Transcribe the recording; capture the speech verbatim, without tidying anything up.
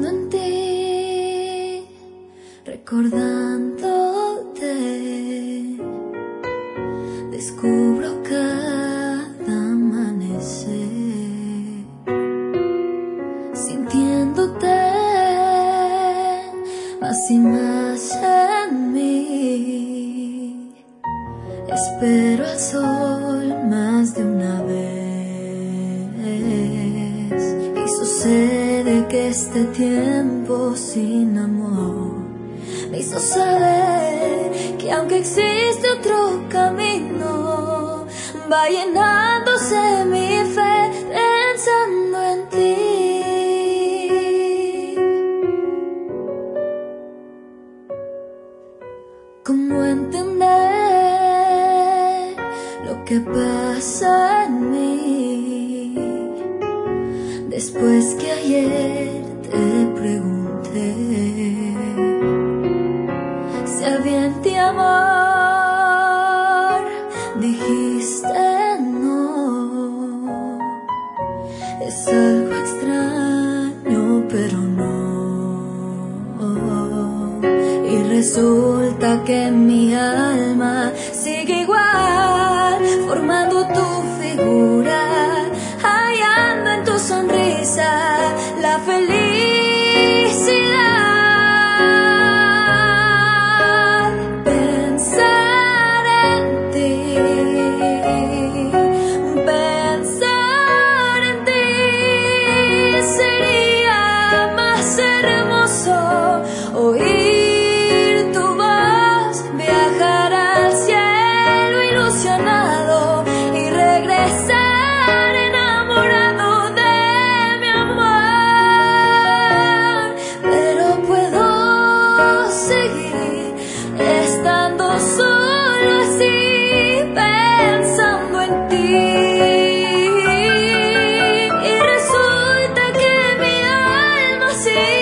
Pensando en ti, recordándote, descubro cada amanecer, sintiéndote más y más en mí. Espero al sol más de una vez, y sucede que este tiempo sin amor me hizo saber que aunque existe otro camino, va llenándose mi fe pensando en ti. ¿Cómo entender lo que pasa en mí? Después que ayer te pregunté si había en ti amor, dijiste no. Es algo extraño, pero no. Y resulta que mi alma sigue igual, formando tu figura, hallando en tu sonrisa la felicidad. Pensar en ti, pensar en ti sería más hermoso. Oír tu voz, viajar al cielo ilusionado y regresar enamorado de mi amor. Pero puedo seguir estando solo así, pensando en ti. Y resulta que mi alma sigue